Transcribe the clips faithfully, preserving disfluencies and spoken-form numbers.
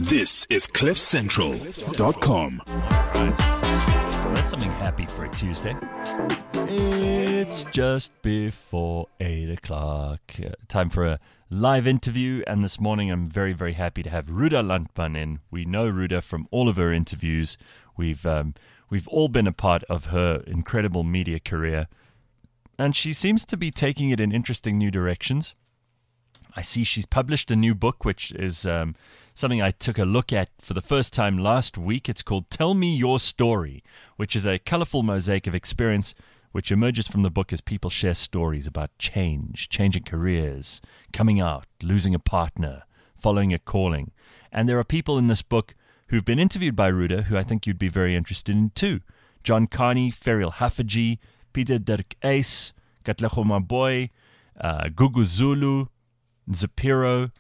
This is cliff central dot com. Right. Well, that's something happy for a Tuesday. It's just before eight o'clock. Uh, time for a live interview. And this morning I'm very, very happy to have Ruda Landman in. We know Ruda from all of her interviews. We've, um, we've all been a part of her incredible media career. And she seems to be taking it in interesting new directions. I see she's published a new book, which is um, something I took a look at for the first time last week. It's called Tell Me Your Story, which is a colorful mosaic of experience which emerges from the book as people share stories about change, changing careers, coming out, losing a partner, following a calling. And there are people in this book who've been interviewed by Ruda who I think you'd be very interested in too. John Carney, Ferial Haffajee, Peter Dirk Ace, Katlego Maboy, uh, Gugu Zulu, Zapiro,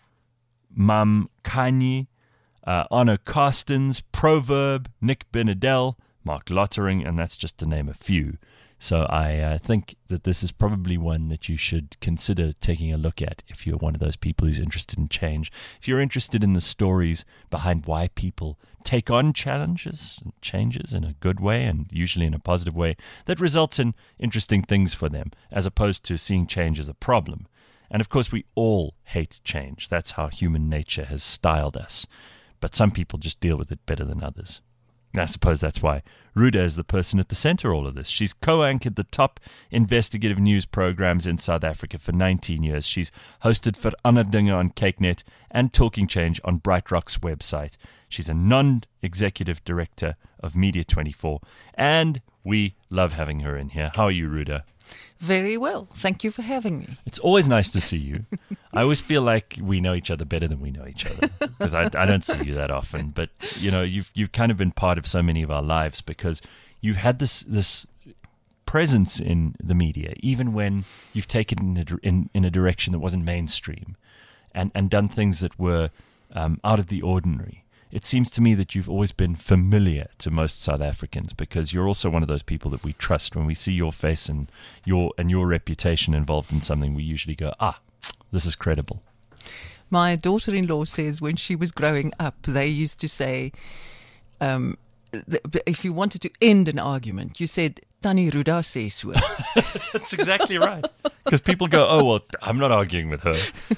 Mam Kanye, uh, Arno Carstens, Proverb, Nick Benedell, Mark Lottering, and that's just to name a few. So I uh, think that this is probably one that you should consider taking a look at if you're one of those people who's interested in change. If you're interested in the stories behind why people take on challenges and changes in a good way and usually in a positive way that results in interesting things for them, as opposed to seeing change as a problem. And of course, we all hate change. That's how human nature has styled us. But some people just deal with it better than others. I suppose that's why Ruda is the person at the center of all of this. She's co-anchored the top investigative news programs in South Africa for nineteen years. She's hosted for Ander Dinge on CakeNet and Talking Change on Bright Rock's website. She's a non-executive director of Media twenty-four. And we love having her in here. How are you, Ruda? Very well. Thank you for having me. It's always nice to see you. I always feel like we know each other better than we know each other because I, I don't see you that often. But, you know, you've you've kind of been part of so many of our lives because you've had this this presence in the media, even when you've taken it in a, in, in a direction that wasn't mainstream and, and done things that were um, out of the ordinary. It seems to me that you've always been familiar to most South Africans because you're also one of those people that we trust. When we see your face and your and your reputation involved in something, we usually go, ah, this is credible. My daughter-in-law says when she was growing up, they used to say, um, th- if you wanted to end an argument, you said, Tannie Ruda sê so. That's exactly right. Because people go, oh, well, I'm not arguing with her.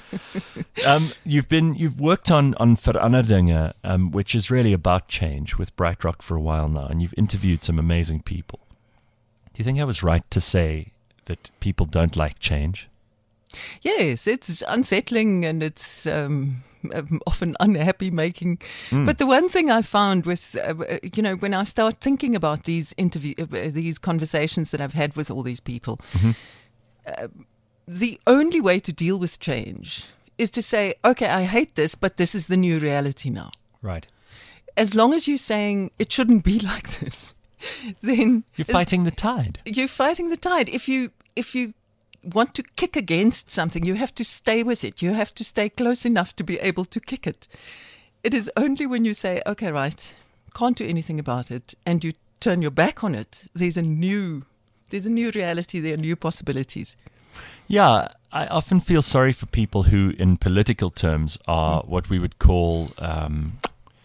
Um, you've been, you've worked on, on Vir Ander Dinge, um, which is really about change with Bright Rock for a while now, and you've interviewed some amazing people. Do you think I was right to say that people don't like change? Yes, it's unsettling and it's um, often unhappy making. Mm. But the one thing I found was, uh, you know, when I start thinking about these interview, uh, these conversations that I've had with all these people, mm-hmm. uh, the only way to deal with change is to say, okay, I hate this, but this is the new reality now. Right. As long as you're saying it shouldn't be like this, then you're fighting the tide. You're fighting the tide. If you if you want to kick against something, you have to stay with it. You have to stay close enough to be able to kick it. It is only when you say, okay, right, can't do anything about it, and you turn your back on it, there's a new there's a new reality, there are new possibilities. Yeah, I often feel sorry for people who, in political terms, are mm. what we would call um,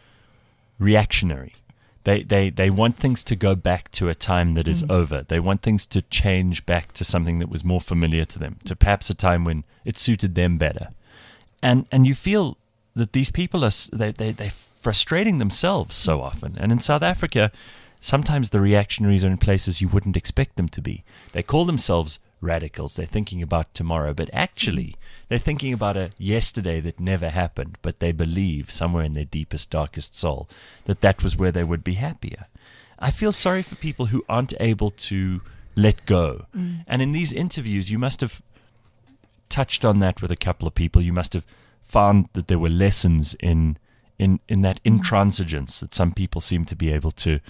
reactionary. They, they they want things to go back to a time that is mm. over. They want things to change back to something that was more familiar to them, to perhaps a time when it suited them better. And and you feel that these people are they they they're frustrating themselves so often. And in South Africa, sometimes the reactionaries are in places you wouldn't expect them to be. They call themselves radicals. They're thinking about tomorrow, but actually they're thinking about a yesterday that never happened, but they believe somewhere in their deepest, darkest soul that that was where they would be happier. I feel sorry for people who aren't able to let go. Mm. And in these interviews, you must have touched on that with a couple of people. You must have found that there were lessons in in, in that intransigence that some people seem to be able to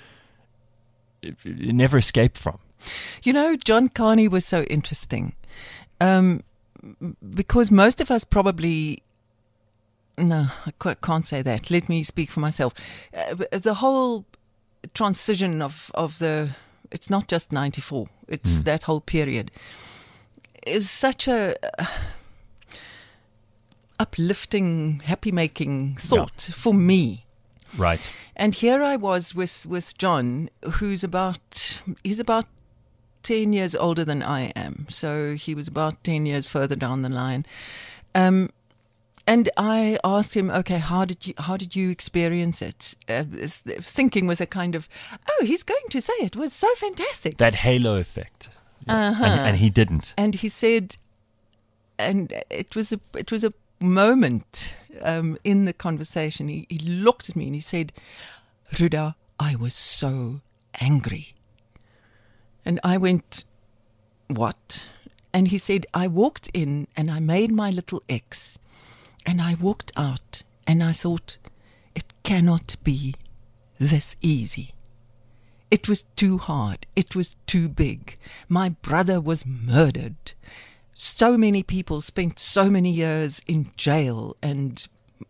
never escape from. You know, John Carney was so interesting um, because most of us probably, no, I can't say that. Let me speak for myself. Uh, the whole transition of, of the, it's not just ninety-four, it's mm. that whole period, is such a, uplifting, happy-making thought yeah. for me. Right. And here I was with, with John, who's about, he's about ten years older than I am. So he was about ten years further down the line. Um, and I asked him, okay, how did you, how did you experience it? Uh, thinking with a kind of, oh, he's going to say it was so fantastic. That halo effect. Yeah. Uh-huh. And, and he didn't. And he said, and it was a, it was a moment um, in the conversation. He, he looked at me and he said, Ruda, I was so angry. And I went, what? And he said, I walked in and I made my little X and I walked out and I thought, it cannot be this easy. It was too hard. It was too big. My brother was murdered. So many people spent so many years in jail and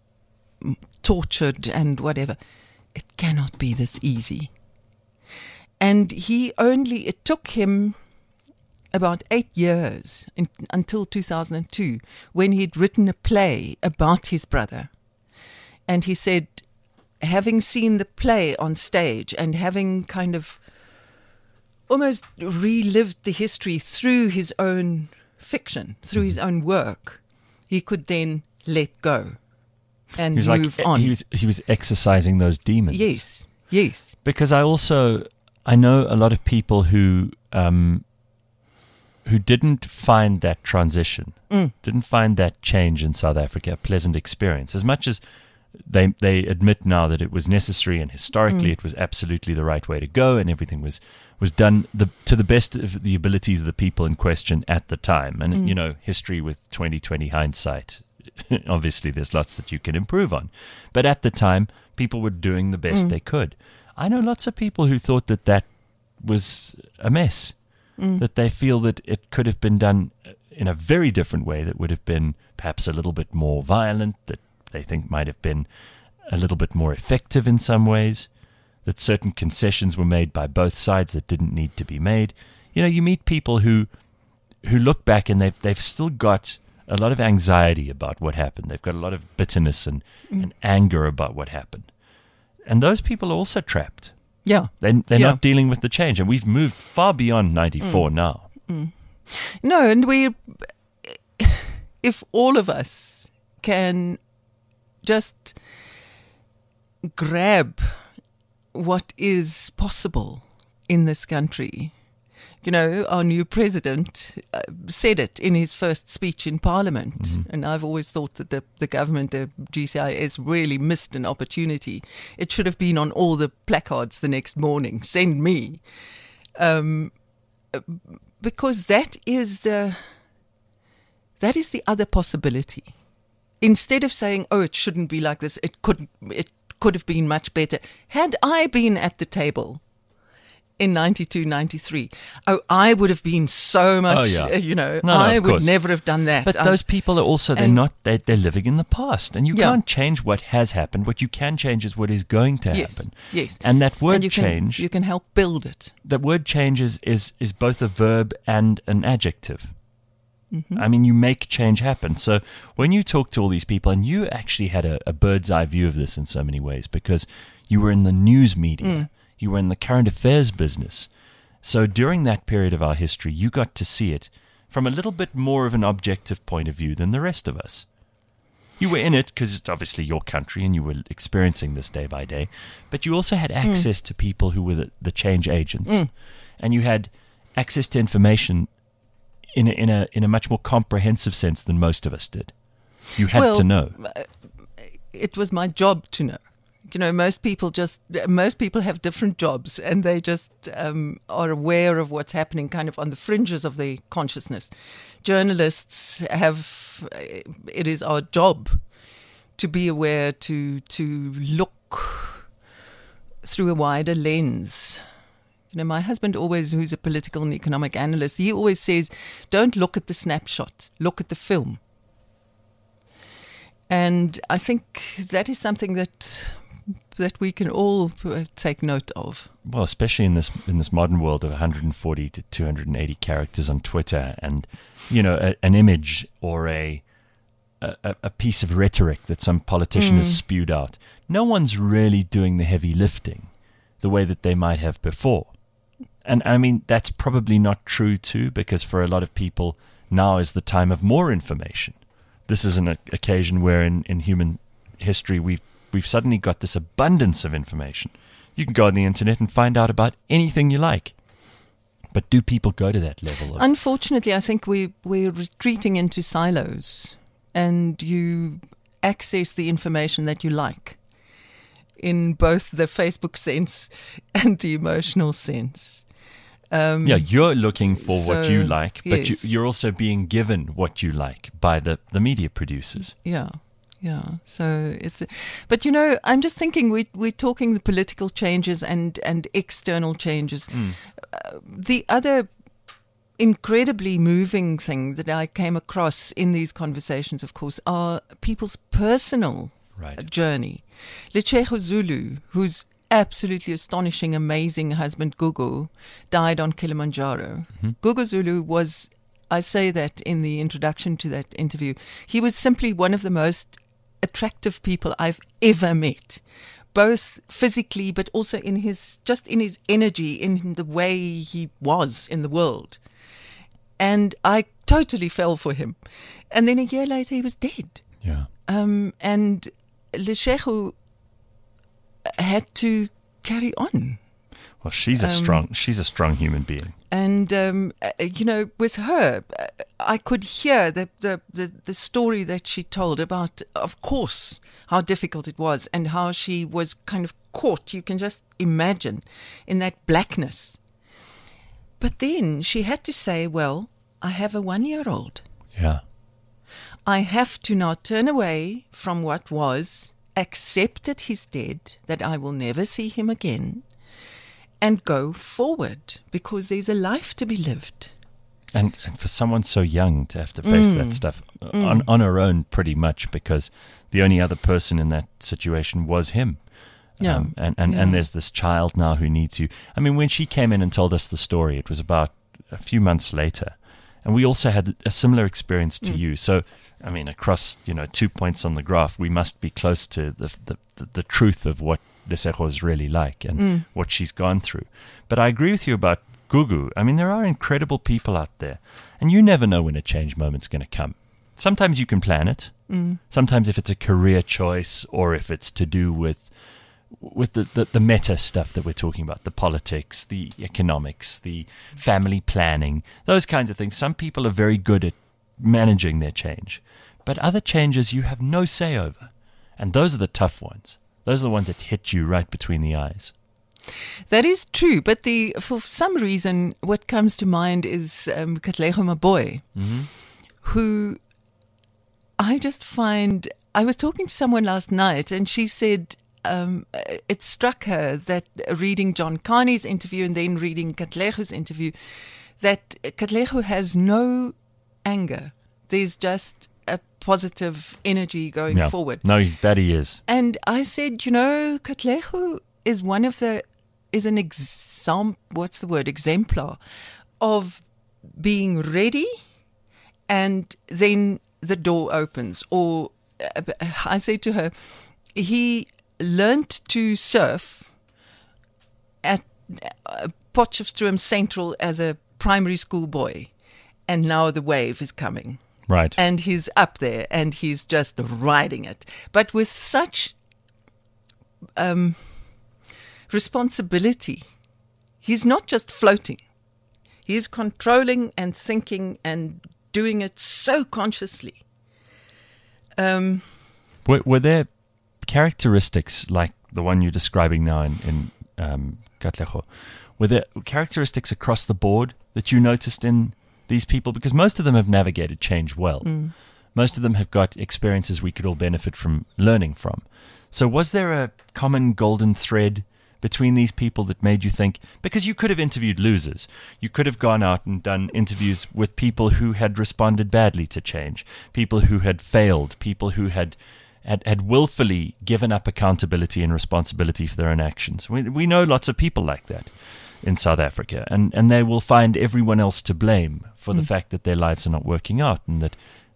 tortured and whatever. It cannot be this easy. And he only, it took him about eight years in, until two thousand two when he'd written a play about his brother. And he said, having seen the play on stage and having kind of almost relived the history through his own fiction, through his own work, he could then let go and he was move like, on. He was, he was exercising those demons. Yes, yes. Because I also, I know a lot of people who um, who didn't find that transition, Mm. didn't find that change in South Africa a pleasant experience. As much as they they admit now that it was necessary and historically mm. it was absolutely the right way to go and everything was was done the, to the best of the abilities of the people in question at the time. And, mm. you know, history with twenty twenty hindsight, obviously there's lots that you can improve on. But at the time, people were doing the best mm. they could. I know lots of people who thought that that was a mess, mm. that they feel that it could have been done in a very different way that would have been perhaps a little bit more violent, that they think might have been a little bit more effective in some ways, that certain concessions were made by both sides that didn't need to be made. You know, you meet people who who look back and they've, they've still got a lot of anxiety about what happened. They've got a lot of bitterness and, mm. and anger about what happened. And those people are also trapped. Yeah. They, they're yeah. not dealing with the change. And we've moved far beyond ninety-four mm. now. Mm. No, and we, if all of us can just grab what is possible in this country. You know, our new president uh, said it in his first speech in Parliament. Mm-hmm. And I've always thought that the, the government, the G C I S, really missed an opportunity. It should have been on all the placards the next morning. Send me. Um, because that is the that is the other possibility. Instead of saying, oh, it shouldn't be like this, it could it could have been much better. Had I been at the table in ninety-two, ninety-three, oh, I would have been so much, oh, yeah. uh, you know, no, no, I would course. never have done that. But I, those people are also, they're and, not, they're, they're living in the past. And you yeah. can't change what has happened. What you can change is what is going to yes, happen. Yes. And that word and you change. Can, you can help build it. That word change is, is, is both a verb and an adjective. Mm-hmm. I mean, you make change happen. So when you talk to all these people, and you actually had a, a bird's eye view of this in so many ways, because you were in the news media, mm. you were in the current affairs business. So during that period of our history, you got to see it from a little bit more of an objective point of view than the rest of us. You were in it because it's obviously your country and you were experiencing this day by day, but you also had access mm. to people who were the, the change agents, mm. and you had access to information in a, in a in a much more comprehensive sense than most of us did. You had well, to know. It was my job to know. You know, most people just most people have different jobs, and they just um, are aware of what's happening, kind of on the fringes of their consciousness. Journalists have it is our job to be aware, to to look through a wider lens. You know, my husband always, who's a political and economic analyst, he always says, "Don't look at the snapshot, look at the film." And I think that is something that. that we can all take note of. Well, especially in this in this modern world of one hundred forty to two hundred eighty characters on Twitter, and you know, a, an image or a a, a piece of rhetoric that some politician Mm. has spewed out. No one's really doing the heavy lifting the way that they might have before. And I mean, that's probably not true too, because for a lot of people, now is the time of more information. This is an o- occasion where in, in human history we've we've suddenly got this abundance of information. You can go on the internet and find out about anything you like. But do people go to that level of Unfortunately, I think we, we're retreating into silos, and you access the information that you like in both the Facebook sense and the emotional sense. Um, Yeah, you're looking for what so, you like, but yes. you, you're also being given what you like by the, the media producers. Yeah, yeah. So it's, a, but you know, I'm just thinking we we're talking the political changes and and external changes. Mm. Uh, the other incredibly moving thing that I came across in these conversations, of course, are people's personal Right. journey. Lechejo Zulu, whose absolutely astonishing, amazing husband Gugu died on Kilimanjaro. Mm-hmm. Gugu Zulu was, I say that in the introduction to that interview, he was simply one of the most attractive people I've ever met, both physically but also in his, just in his energy, in the way he was in the world. And I totally fell for him. And then a year later he was dead. Yeah. Um, and Lechejo had to carry on. Well, she's a Um, strong she's a strong human being. And, um, uh, you know, with her, uh, I could hear the, the, the, the story that she told about, of course, how difficult it was and how she was kind of caught, you can just imagine, in that blackness. But then she had to say, well, I have a one-year-old. Yeah. I have to now turn away from what was, accept that he's dead, that I will never see him again, and go forward, because there's a life to be lived. And, and for someone so young to have to face Mm. that stuff on, on her own pretty much, because the only other person in that situation was him. Yeah. Um, and, and, Yeah. and there's this child now who needs you. I mean, when she came in and told us the story, it was about a few months later. And we also had a similar experience to Mm. you. So, I mean, across, you know, two points on the graph, we must be close to the the, the, the truth of what Lechejo is really like and Mm. what she's gone through. But I agree with you about Gugu. I mean, there are incredible people out there, and you never know when a change moment's going to come. Sometimes you can plan it. Mm. Sometimes if it's a career choice or if it's to do with with the, the, the meta stuff that we're talking about, the politics, the economics, the family planning, those kinds of things. Some people are very good at managing their change, but other changes you have no say over. And those are the tough ones. Those are the ones that hit you right between the eyes. That is true, but the for some reason, what comes to mind is um, Katlego Maboy, Mm-hmm. who I just find. I was talking to someone last night, and she said um, it struck her that reading John Carney's interview and then reading Katlego's interview, that Katlego has no anger. There's just a positive energy going Yeah. forward. No, he's, that he is. And I said, you know, Katlego is one of the, is an exam, what's the word, exemplar of being ready, and then the door opens. Or uh, I say to her, he learnt to surf at uh, Potchefstroom Central as a primary school boy, and now the wave is coming. Right. And he's up there and he's just riding it. But with such um, responsibility, he's not just floating. He's controlling and thinking and doing it so consciously. Um, Were, were there characteristics like the one you're describing now in, in um, Katlego? Were there characteristics across the board that you noticed in these people? Because most of them have navigated change well. Mm. Most of them have got experiences we could all benefit from learning from. So was there a common golden thread between these people that made you think, because you could have interviewed losers, you could have gone out and done interviews with people who had responded badly to change, people who had failed, people who had had, had willfully given up accountability and responsibility for their own actions. We, we know lots of people like that in South Africa, and, and they will find everyone else to blame for the Mm. fact that their lives are not working out and that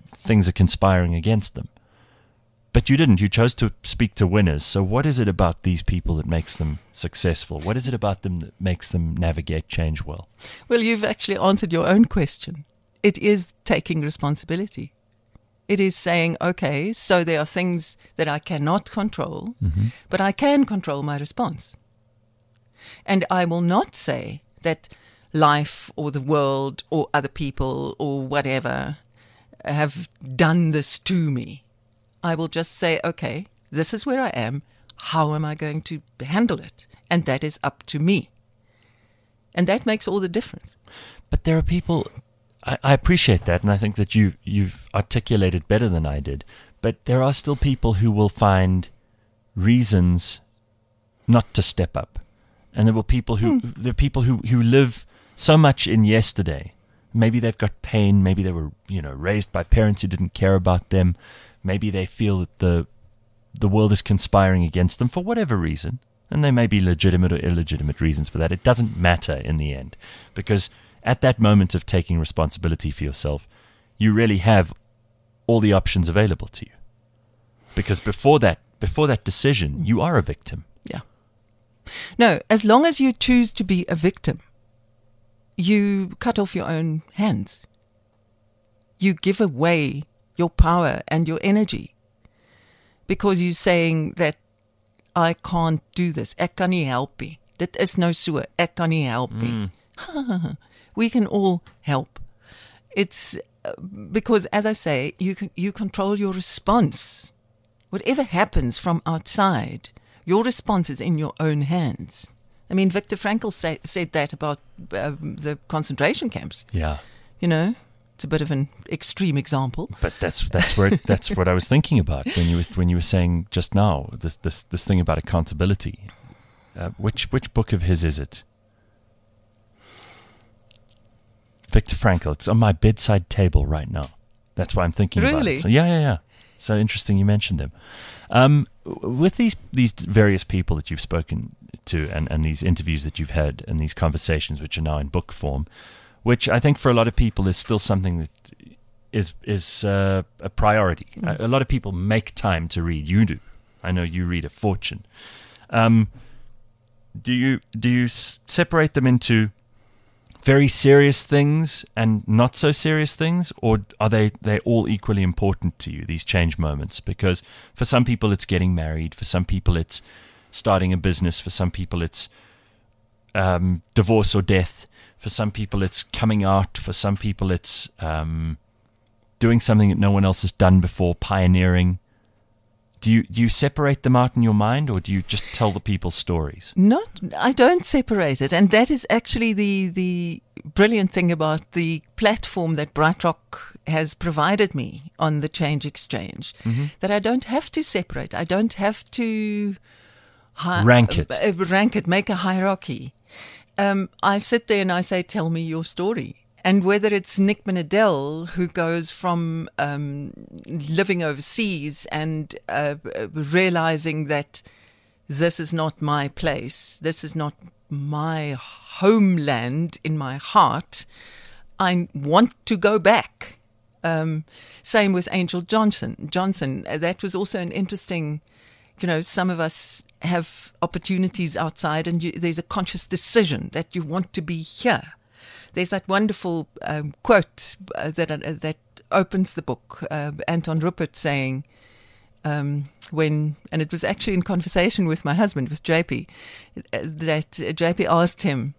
things are conspiring against them. But you didn't. You chose to speak to winners. So what is it about these people that makes them successful? What is it about them that makes them navigate change well? Well, you've actually answered your own question. It is taking responsibility. It is saying, okay, so there are things that I cannot control, mm-hmm. but I can control my response. And I will not say that life or the world or other people or whatever have done this to me. I will just say, okay, this is where I am. How am I going to handle it? And that is up to me. And that makes all the difference. But there are people, I, I appreciate that, and I think that you, you've articulated better than I did, but there are still people who will find reasons not to step up. And there were people who, hmm. there are people who, who live so much in yesterday. Maybe they've got pain, maybe they were, you know, raised by parents who didn't care about them. Maybe they feel that the the world is conspiring against them for whatever reason, and there may be legitimate or illegitimate reasons for that. It doesn't matter in the end, because at that moment of taking responsibility for yourself, you really have all the options available to you. Because before that, before that decision, you are a victim. Yeah. No, as long as you choose to be a victim, you cut off your own hands. You give away your power and your energy, because you're saying that I can't do this. Ek kan nie help nie. Dit is nou so. Ek kan nie help nie. Mm. We can all help. It's uh, because, as I say, you can, you control your response. Whatever happens from outside, your response is in your own hands. I mean, Viktor Frankl say, said that about uh, the concentration camps. Yeah. You know? It's a bit of an extreme example, but that's that's where it, that's what I was thinking about when you were, when you were saying just now this this this thing about accountability. Uh, which which book of his is it? Viktor Frankl. It's on my bedside table right now. That's why I'm thinking really? about it. So yeah, yeah, yeah. So interesting you mentioned him. Um, with these these various people that you've spoken to, and and these interviews that you've had, and these conversations which are now in book form, which I think for a lot of people is still something that is is uh, a priority. Mm. A, a lot of people make time to read. You do. I know you read a fortune. Um, do you do you s- separate them into very serious things and not so serious things, or are they they all equally important to you, these change moments? Because for some people it's getting married, for some people it's starting a business, for some people it's um, divorce or death. For some people, it's coming out. For some people, it's um, doing something that no one else has done before, pioneering. Do you do you separate them out in your mind, or do you just tell the people stories? Not, I don't separate it, and that is actually the the brilliant thing about the platform that BrightRock has provided me on the Change Exchange. Mm-hmm. That I don't have to separate. I don't have to hi- rank it. Uh, rank it. Make a hierarchy. Um, I sit there and I say, tell me your story. And whether it's Nick Minadel, who goes from um, living overseas and uh, realizing that this is not my place, this is not my homeland in my heart, I want to go back. Um, same with Angel Johnson. Johnson, that was also an interesting, you know, some of us have opportunities outside, and you, there's a conscious decision that you want to be here. There's that wonderful um, quote uh, that uh, that opens the book, uh, Anton Rupert saying, um, when, and it was actually in conversation with my husband, with J P, uh, that uh, J P asked him,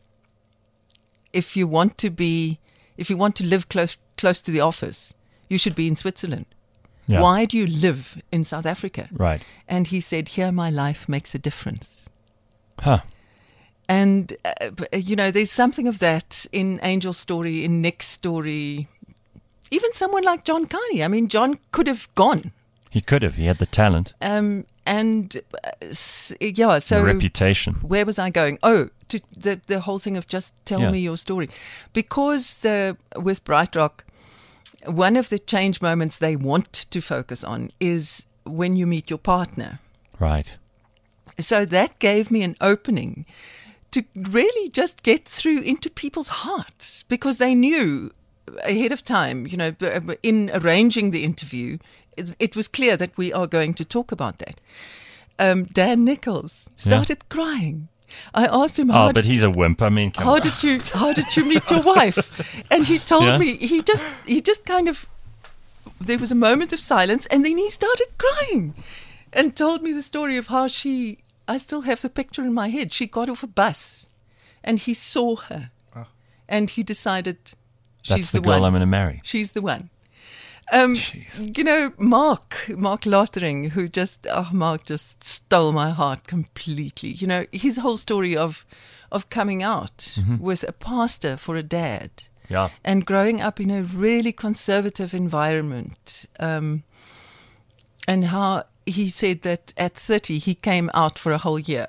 if you want to be, if you want to live close close to the office, you should be in Switzerland. Yeah. Why do you live in South Africa? Right. And he said, here my life makes a difference. Huh. And, uh, you know, there's something of that in Angel's story, in Nick's story. Even someone like John Carney. I mean, John could have gone. He could have. He had the talent. Um, and, uh, yeah, so... The reputation. Where was I going? Oh, to the, the whole thing of just tell yeah. me your story. Because the with BrightRock, one of the change moments they want to focus on is when you meet your partner. Right. So that gave me an opening to really just get through into people's hearts, because they knew ahead of time, you know, in arranging the interview, it, it was clear that we are going to talk about that. Um, Dan Nichols started yeah. crying. I asked him, how "Oh, but did, he's a wimp. I mean, come how on. did you how did you meet your wife?" And he told Yeah? me he just he just kind of there was a moment of silence, and then he started crying, and told me the story of how she. I still have the picture in my head. She got off a bus, and he saw her, oh. and he decided she's That's the, the girl one. I'm going to marry. She's the one. Um, you know, Mark, Mark Lottering, who just, oh, Mark just stole my heart completely. You know, his whole story of, of coming out mm-hmm. was a pastor for a dad. Yeah. And growing up in a really conservative environment. Um, and how he said that at thirty, he came out for a whole year.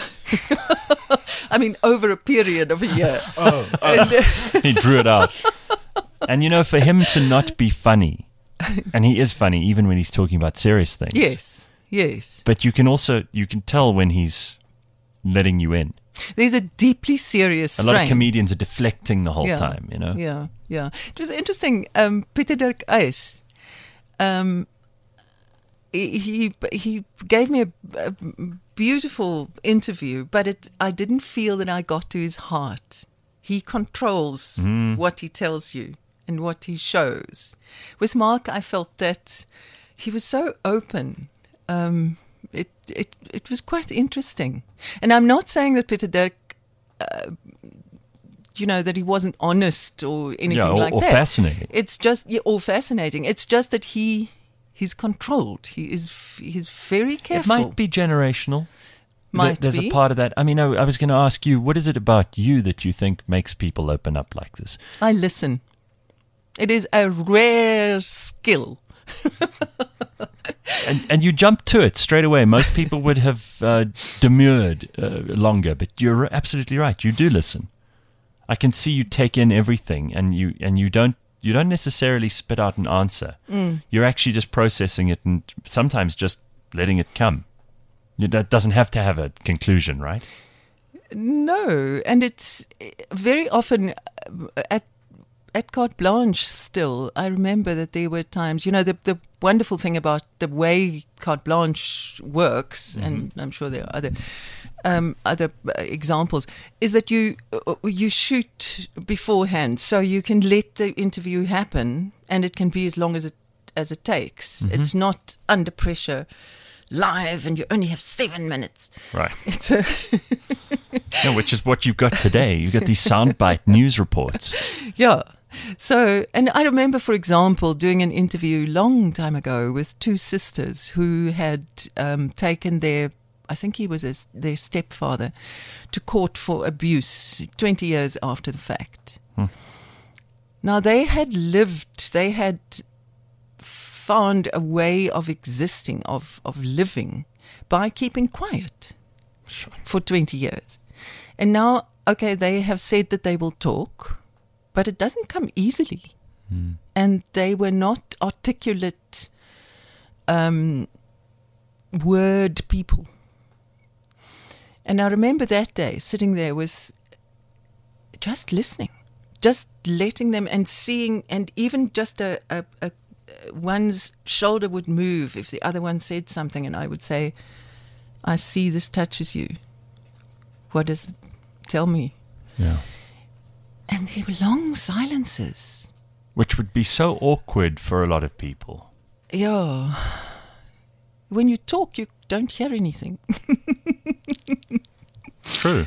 I mean, over a period of a year. Oh, oh. And, uh, he drew it out. And, you know, for him to not be funny, and he is funny even when he's talking about serious things. Yes, yes. But you can also, you can tell when he's letting you in. There's a deeply serious strain. A lot of comedians are deflecting the whole yeah, time, you know. Yeah, yeah. It was interesting. Um, Pieter Dirk Uys, um, he, he he gave me a, a beautiful interview, but it I didn't feel that I got to his heart. He controls mm. what he tells you and what he shows. With Mark, I felt that he was so open. Um, it it it was quite interesting. And I'm not saying that Pieter Dirk, uh, you know, that he wasn't honest or anything yeah, or, like or that. fascinating. It's just yeah, or fascinating. It's just that he he's controlled. He is he's very careful. It might be generational. Might There's be. a part of that. I mean, I, I was going to ask you, what is it about you that you think makes people open up like this? I listen. It is a rare skill. and, and you jump to it straight away. Most people would have uh, demurred uh, longer, but you're absolutely right. You do listen. I can see you take in everything, and you and you don't you don't necessarily spit out an answer. Mm. You're actually just processing it, and sometimes just letting it come. That doesn't have to have a conclusion, right? No, and it's very often at at carte blanche still. I remember that there were times, you know, the the wonderful thing about the way carte blanche works, mm-hmm. and I'm sure there are other um, other examples, is that you you shoot beforehand, so you can let the interview happen, and it can be as long as it as it takes. Mm-hmm. It's not under pressure. Live, and you only have seven minutes. Right. It's a yeah, which is what you've got today. You've got these soundbite news reports. Yeah. So, and I remember, for example, doing an interview long time ago with two sisters who had um, taken their, I think he was a, their stepfather, to court for abuse twenty years after the fact. Hmm. Now, they had lived, they had found a way of existing, of, of living, by keeping quiet sure. for twenty years. And now, okay, they have said that they will talk, but it doesn't come easily. Mm. And they were not articulate um, word people. And I remember that day, sitting there with just listening, just letting them and seeing, and even just a, a, a one's shoulder would move if the other one said something, and I would say, I see this touches you. What does it tell me? Yeah. And there were long silences. Which would be so awkward for a lot of people. Yeah. When you talk, you don't hear anything. True.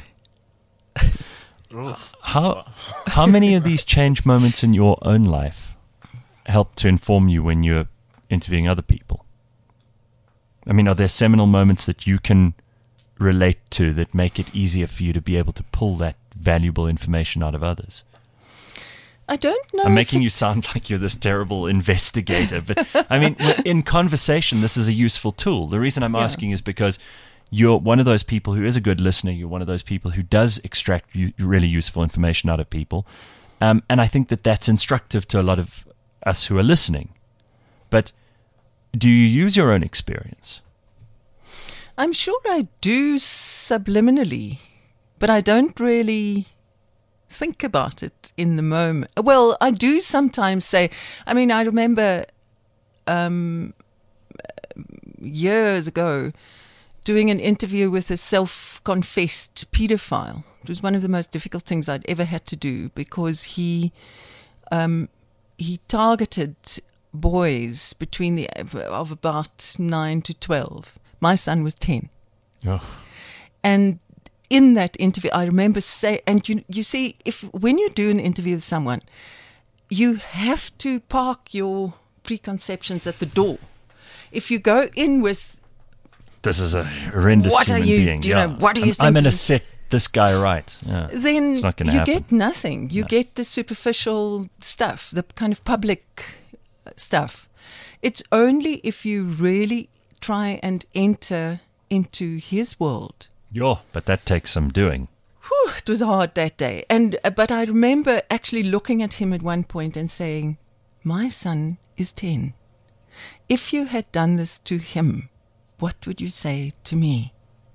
how how many of these change moments in your own life help to inform you when you're interviewing other people? I mean, are there seminal moments that you can relate to that make it easier for you to be able to pull that valuable information out of others? I don't know. I'm making you sound like you're this terrible investigator, but I mean, in conversation, this is a useful tool. The reason I'm yeah. asking is because you're one of those people who is a good listener. You're one of those people who does extract really useful information out of people. Um, and I think that that's instructive to a lot of us who are listening. But do you use your own experience? I'm sure I do subliminally, but I don't really think about it in the moment. Well, I do sometimes say, I mean, I remember um, years ago doing an interview with a self-confessed pedophile. It was one of the most difficult things I'd ever had to do because he um, he targeted boys between the of about nine to twelve. My son was ten. Oh. And in that interview, I remember say, and you you see, if when you do an interview with someone, you have to park your preconceptions at the door. If you go in with, this is a horrendous what human are you, being. do you yeah. know, what are you I'm, thinking? I'm going to set this guy right. Yeah. Then it's not going to you happen. get nothing. You No. get the superficial stuff, the kind of public stuff. It's only if you really try and enter into his world. Yeah, but that takes some doing. Whew, it was hard that day. And uh, but I remember actually looking at him at one point and saying, my son is ten. If you had done this to him, what would you say to me?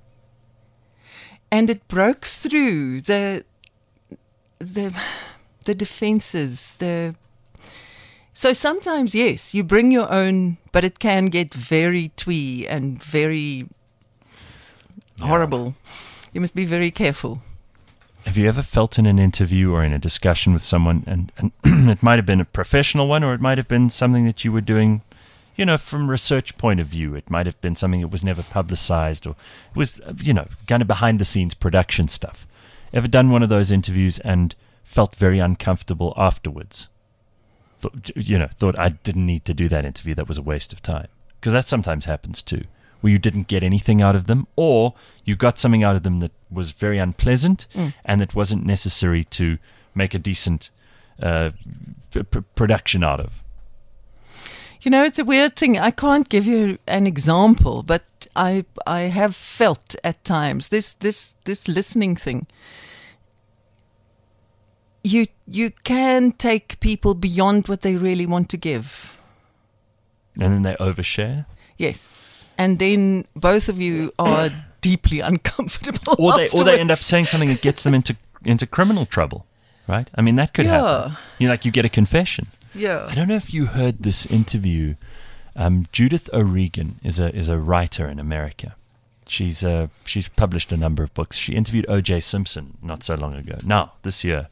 And it broke through the the the defenses, the so sometimes, yes, you bring your own, but it can get very twee and very Yeah. horrible. You must be very careful. Have you ever felt in an interview or in a discussion with someone, and, and it might have been a professional one, or it might have been something that you were doing, you know, from research point of view. It might have been something that was never publicized, or it was, you know, kind of behind the scenes production stuff. Ever done one of those interviews and felt very uncomfortable afterwards? Thought, you know, thought I didn't need to do that interview. That was a waste of time. Because that sometimes happens too, where you didn't get anything out of them, or you got something out of them that was very unpleasant Mm. and that wasn't necessary to make a decent uh, p- p- production out of. You know, it's a weird thing. I can't give you an example, but I I have felt at times this this this listening thing. You you can take people beyond what they really want to give. And then they overshare. Yes, and then both of you are deeply uncomfortable. Or they, or they end up afterwards. saying something that gets them into into criminal trouble, right? I mean, that could Yeah. happen. You know, like you get a confession. Yeah. I don't know if you heard this interview. Um, Judith O'Regan is a is a writer in America. She's uh, she's published a number of books. She interviewed O J Simpson not so long ago. Now, this year.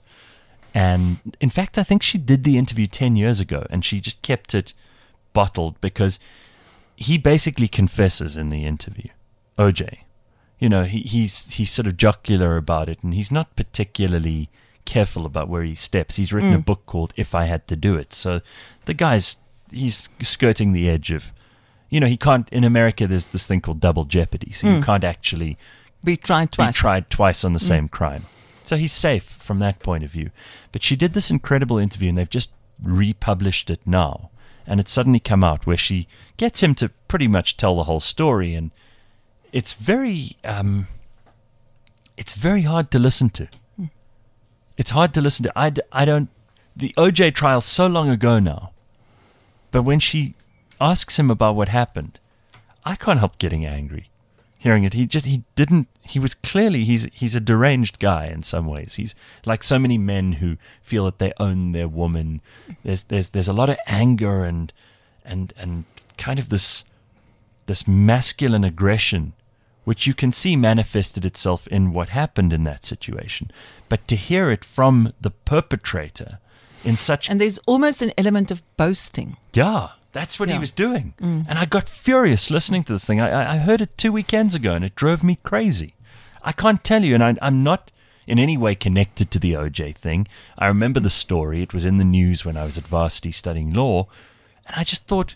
And in fact, I think she did the interview ten years ago, and she just kept it bottled because he basically confesses in the interview. O J. You know, he, he's he's sort of jocular about it, and he's not particularly careful about where he steps. He's written Mm. a book called If I Had to Do It. So the guy's, he's skirting the edge of, you know, he can't, in America there's this thing called double jeopardy. So you Mm. can't actually Be tried be twice. tried twice on the same crime. So he's safe from that point of view. But she did this incredible interview, and they've just republished it now. And it's suddenly come out where she gets him to pretty much tell the whole story, and it's very, um, it's very hard to listen to. It's hard to listen to. I, d- I don't. The O J trial so long ago now, but when she asks him about what happened, I can't help getting angry. Hearing it, he just he didn't. He was clearly he's he's a deranged guy in some ways. He's like so many men who feel that they own their woman. There's there's there's a lot of anger and and and kind of this this masculine aggression, which you can see manifested itself in what happened in that situation. But to hear it from the perpetrator in such And there's almost an element of boasting. yeah, that's what he Yeah. was doing. And I got furious listening to this thing. I, I I heard it two weekends ago, and it drove me crazy. I can't tell you, and I, I'm not in any way connected to the O J thing. I remember the story. It was in the news when I was at varsity studying law. And I just thought,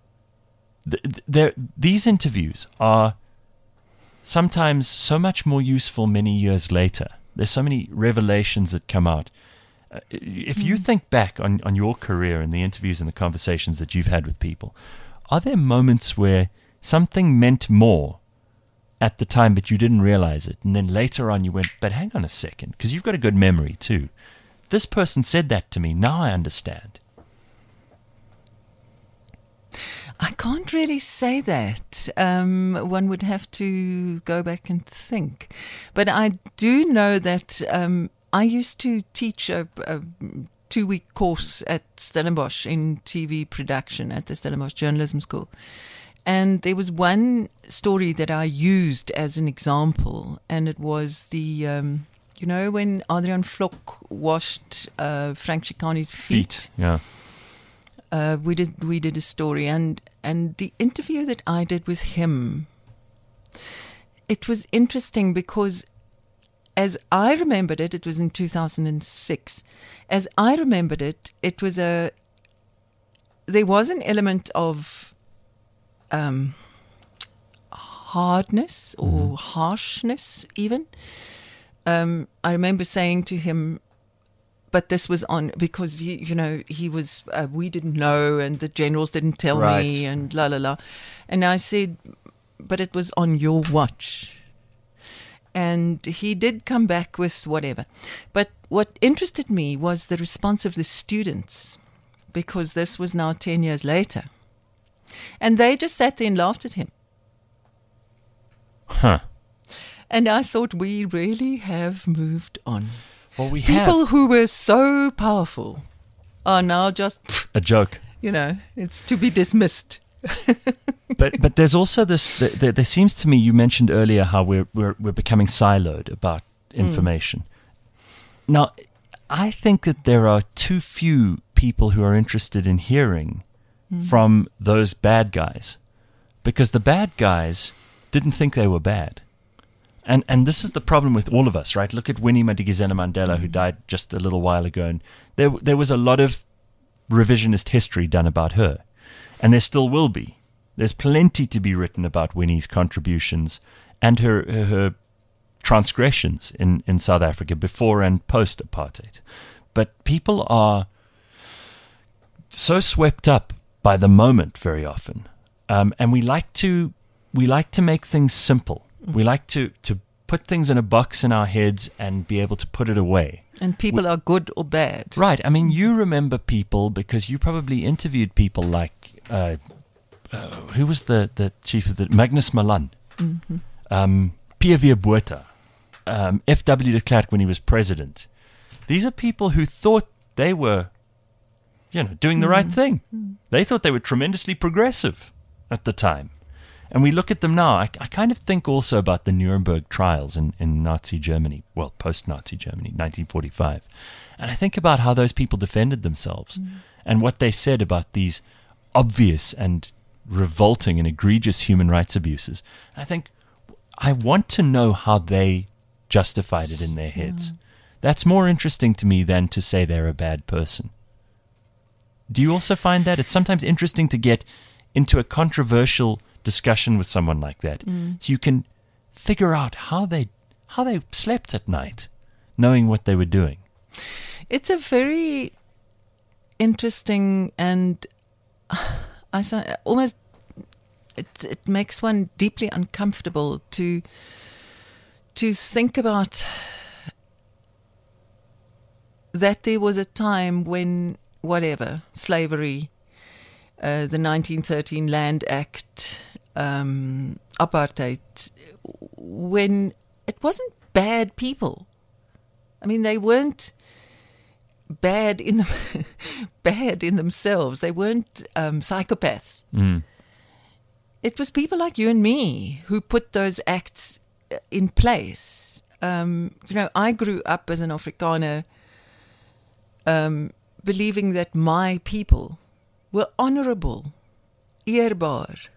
th- th- there, these interviews are sometimes so much more useful many years later. There's so many revelations that come out. Uh, if you think back on, on your career and the interviews and the conversations that you've had with people, are there moments where something meant more at the time but you didn't realize it, and then later on you went, but hang on a second, because you've got a good memory too. This person said that to me, now I understand. I can't really say that. Um, one would have to go back and think. But I do know that um, I used to teach a, a two-week course at Stellenbosch in T V production at the Stellenbosch Journalism School. And there was one story that I used as an example, and it was the, um, you know, when Adrian Vlok washed uh, Frank Chicani's feet. Feet, yeah. Uh, we did we did a story, and and the interview that I did with him, it was interesting because, as I remembered it, it was in two thousand six. As I remembered it, it was a. There was an element of um, hardness or mm-hmm. harshness, even. Um, I remember saying to him, but this was on because you, you know he was. Uh, we didn't know, and the generals didn't tell right. me, and la la la. And I said, but it was on your watch. And he did come back with whatever. But what interested me was the response of the students, because this was now ten years later. And they just sat there and laughed at him. Huh. And I thought, we really have moved on. Well, we People have. who were so powerful are now just, A joke. you know, it's to be dismissed. but but there's also this. There, there, there seems to me, you mentioned earlier how we're we're we're becoming siloed about information. Mm. Now, I think that there are too few people who are interested in hearing mm. from those bad guys, because the bad guys didn't think they were bad, and and this is the problem with all of us, right? Look at Winnie Madikizela Mandela, who died just a little while ago, and there there was a lot of revisionist history done about her. And there still will be. There's plenty to be written about Winnie's contributions and her her, her transgressions in, in South Africa before and post-apartheid. But people are so swept up by the moment very often, um, and we like to we like to make things simple. We like to, to put things in a box in our heads and be able to put it away. And people we, are good or bad. Right. I mean, you remember people because you probably interviewed people like Uh, uh, who was the, the chief of the Magnus Malan, mm-hmm. um, P V Botha, um, F W de Klerk when he was president. These are people who thought they were, you know, doing the mm-hmm. right thing. Mm-hmm. They thought they were tremendously progressive at the time. And we look at them now. I, I kind of think also about the Nuremberg trials in, in Nazi Germany, well, post-Nazi Germany, nineteen forty-five. And I think about how those people defended themselves mm-hmm. and what they said about these obvious and revolting and egregious human rights abuses. I think I want to know how they justified it in their heads. Yeah. That's more interesting to me than to say they're a bad person. Do you also find that? It's sometimes interesting to get into a controversial discussion with someone like that, mm. so you can figure out how they how they slept at night, knowing what they were doing. It's a very interesting and I say almost it it makes one deeply uncomfortable to to think about that there was a time when whatever slavery, uh, the nineteen thirteen Land Act, um, apartheid, when it wasn't bad people. I mean, they weren't bad in them, bad in themselves. They weren't um, psychopaths. Mm. It was people like you and me who put those acts in place. Um, you know, I grew up as an Afrikaner, um, believing that my people were honorable, eerbaar.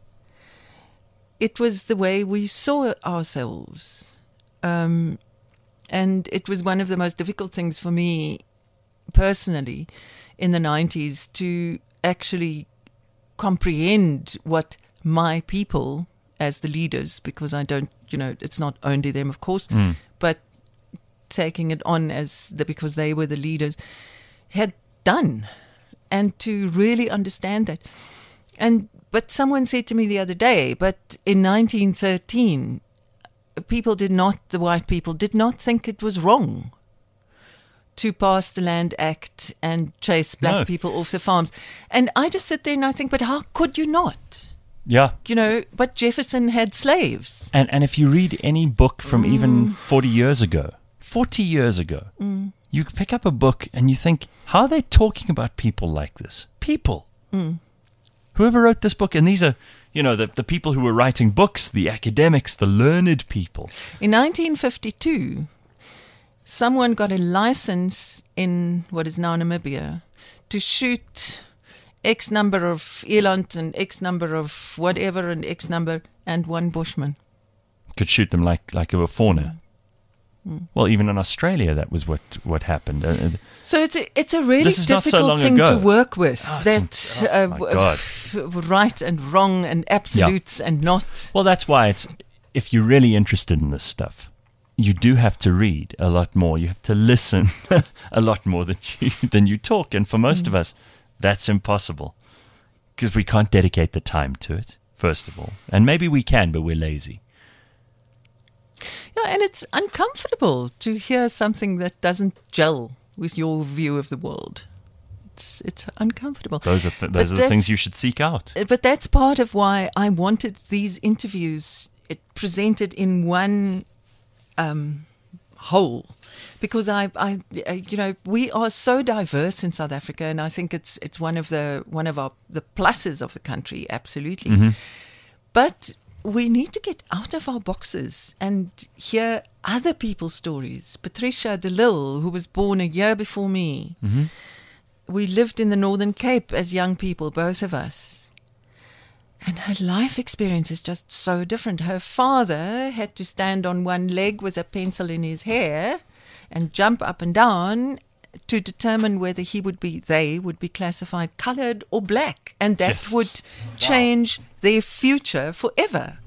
It was the way we saw ourselves. Um, and it was one of the most difficult things for me personally in the nineties to actually comprehend what my people as the leaders, because I don't, you know, it's not only them, of course, mm. but taking it on as the, because they were the leaders, had done, and to really understand that. And but someone said to me the other day, but in nineteen thirteen, people did not, the white people did not think it was wrong to pass the Land Act and chase black no. people off the farms. And I just sit there and I think, but how could you not? Yeah. You know, but Jefferson had slaves. And and if you read any book from mm. even forty years ago, forty years ago, mm. you pick up a book and you think, how are they talking about people like this? People. Mm. Whoever wrote this book, and these are, you know, the, the people who were writing books, the academics, the learned people. In nineteen fifty-two, someone got a license in what is now Namibia to shoot X number of eland and X number of whatever and X number and one bushman. Could shoot them like, like a fauna. Mm. Well, even in Australia, that was what, what happened. Uh, so it's a, it's a really difficult so thing ago. to work with. Oh, that oh, my God. Uh, right and wrong and absolutes yeah. and not. Well, that's why it's, if you're really interested in this stuff, you do have to read a lot more. You have to listen a lot more than you, than you talk. And for most mm. of us, that's impossible because we can't dedicate the time to it, first of all. And maybe we can, but we're lazy. Yeah, and it's uncomfortable to hear something that doesn't gel with your view of the world. It's it's uncomfortable. Those are th- those but are the things you should seek out. But that's part of why I wanted these interviews it presented in one um, whole, because I, I, you know, we are so diverse in South Africa, and I think it's it's one of the one of our the pluses of the country, absolutely. Mm-hmm. But we need to get out of our boxes and hear other people's stories. Patricia de Lille, who was born a year before me. Mm-hmm. We lived in the Northern Cape as young people, both of us. And her life experience is just so different. Her father had to stand on one leg with a pencil in his hair and jump up and down to determine whether he would be, they would be classified colored or black. And that yes. would change wow. their future forever.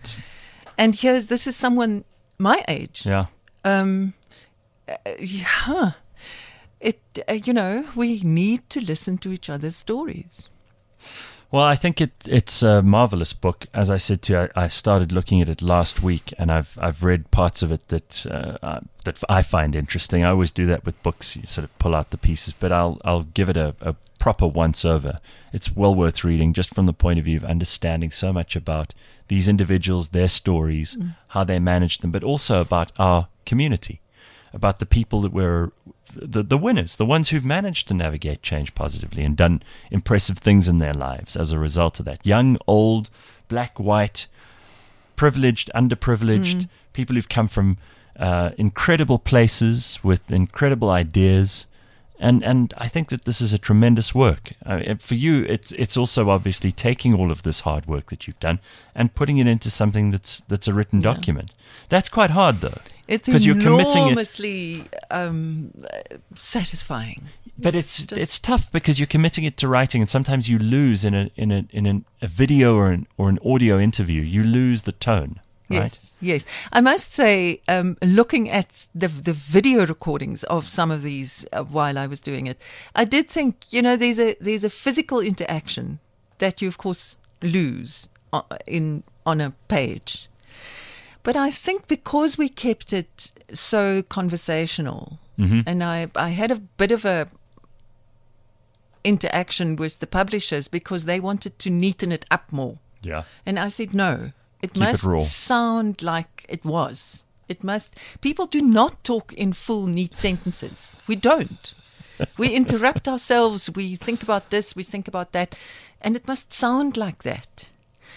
And here's, this is someone my age. Yeah. Um, uh, yeah. It, uh, you know, we need to listen to each other's stories. Well, I think it it's a marvelous book. As I said to you, I, I started looking at it last week, and I've I've read parts of it that uh, uh, that I find interesting. I always do that with books; you sort of pull out the pieces. But I'll I'll give it a, a proper once over. It's well worth reading, just from the point of view of understanding so much about these individuals, their stories, mm. how they managed them, but also about our community, about the people that were the the winners, the ones who've managed to navigate change positively and done impressive things in their lives as a result of that. Young, old, black, white, privileged, underprivileged, mm. people who've come from uh, incredible places with incredible ideas. And and I think that this is a tremendous work. Uh, for you, it's it's also obviously taking all of this hard work that you've done and putting it into something that's that's a written yeah. document. That's quite hard, though. It's enormously it, um, satisfying. But it's it's, it's tough because you're committing it to writing, and sometimes you lose in a in a in an, a video or an or an audio interview. You lose the tone. Right? Yes, yes. I must say, um, looking at the the video recordings of some of these uh, while I was doing it, I did think, you know, there's a there's a physical interaction that you, of course, lose on, in on a page. But I think because we kept it so conversational, mm-hmm. and I I had a bit of a interaction with the publishers because they wanted to neaten it up more. Yeah. And I said no. It Keep must it sound like it was. It must. People do not talk in full, neat sentences. We don't. We interrupt ourselves. We think about this. We think about that. And it must sound like that.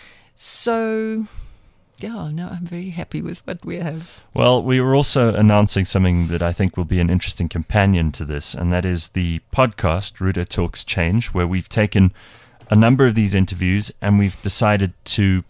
So, yeah, no, I'm very happy with what we have. Well, we were also announcing something that I think will be an interesting companion to this, and that is the podcast, Ruda Talks Change, where we've taken a number of these interviews and we've decided to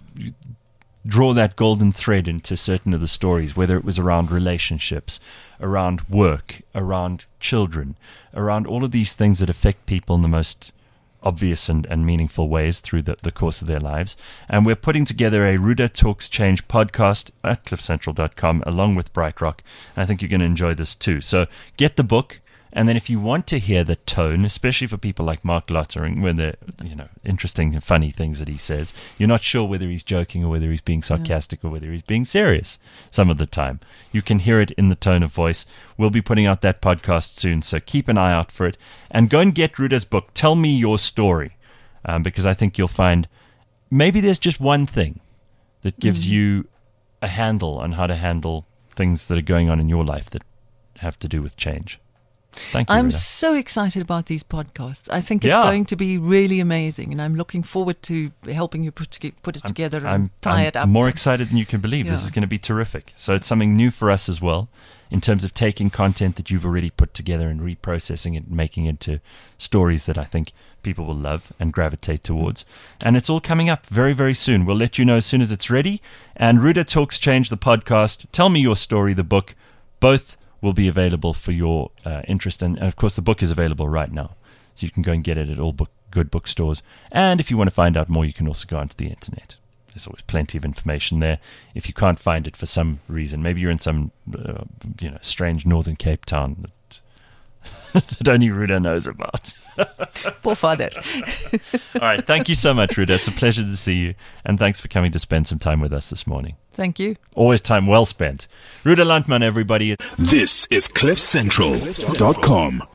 draw that golden thread into certain of the stories, whether it was around relationships, around work, around children, around all of these things that affect people in the most obvious and, and meaningful ways through the, the course of their lives. And we're putting together a Ruda Talks Change podcast at cliff central dot com along with Bright Rock. And I think you're going to enjoy this too. So get the book. And then if you want to hear the tone, especially for people like Mark Lottering, when the you know interesting and funny things that he says, you're not sure whether he's joking or whether he's being sarcastic yeah. or whether he's being serious some of the time. You can hear it in the tone of voice. We'll be putting out that podcast soon, so keep an eye out for it. And go and get Ruda's book, Tell Me Your Story, um, because I think you'll find maybe there's just one thing that gives mm. you a handle on how to handle things that are going on in your life that have to do with change. Thank you, I'm Ruda. so excited about these podcasts. I think it's Yeah. going to be really amazing, and I'm looking forward to helping you put, to put it together and I'm, tie I'm it up. more excited than you can believe. This Yeah. is going to be terrific. So it's something new for us as well, in terms of taking content that you've already put together and reprocessing it and making it into stories that I think people will love and gravitate towards. And it's all coming up very, very soon. We'll let you know as soon as it's ready. And Ruda Talks Change, the podcast, Tell Me Your Story, the book, both will be available for your uh, interest. And, and, of course, the book is available right now. So you can go and get it at all book, good bookstores. And if you want to find out more, you can also go onto the internet. There's always plenty of information there. If you can't find it for some reason, maybe you're in some uh, you know strange Northern Cape town that, that only Ruda knows about. Poor father. All right. Thank you so much, Ruda. It's a pleasure to see you. And thanks for coming to spend some time with us this morning. Thank you. Always time well spent. Ruda Landman, everybody. This is cliff central dot com.